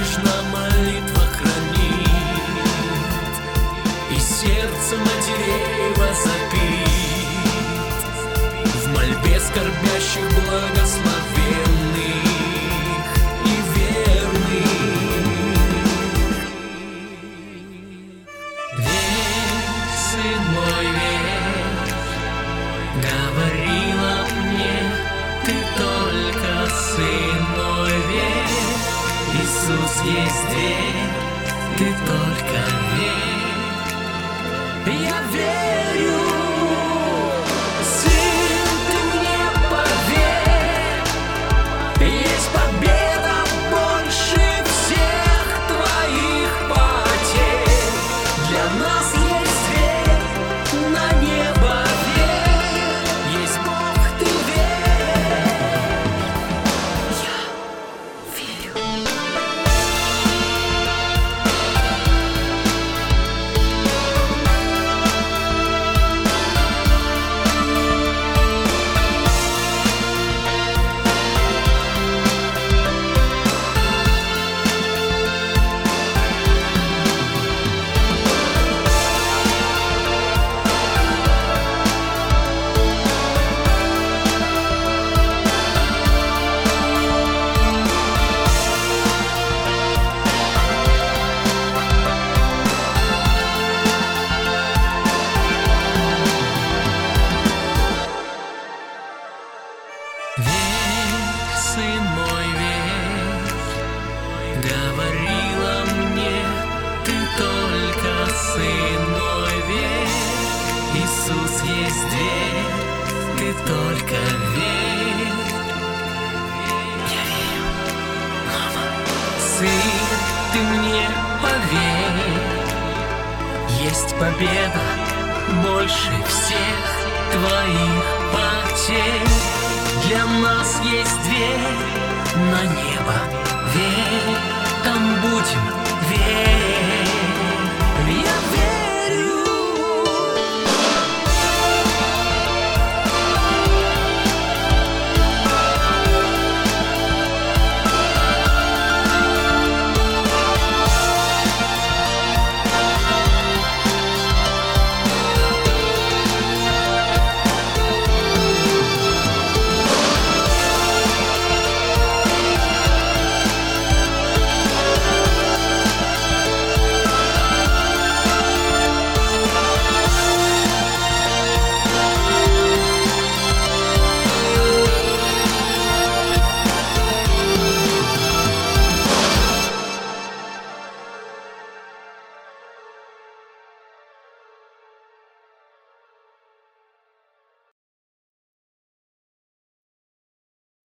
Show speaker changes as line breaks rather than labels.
бережно молитва хранит, и сердце матерей возопит в мольбе скорбящих благословенных и верных. Верь, сын мой, верь, говорила мне ты только, сын мой, верь, Иисус есть дверь, ты только верь. Я верю, сын, ты мне поверь, есть победа больше всех твоих потерь. Для нас есть дверь на небо, верь, есть Бог, ты верь. Я верю. Верь, сын мой, верь, говорила мне ты только, сын мой, верь, Иисус есть дверь, ты только верь. Я верю, мама. Сын, ты мне поверь, есть победа больше всех твоих потерь. Для нас есть дверь на небо, верь, там будем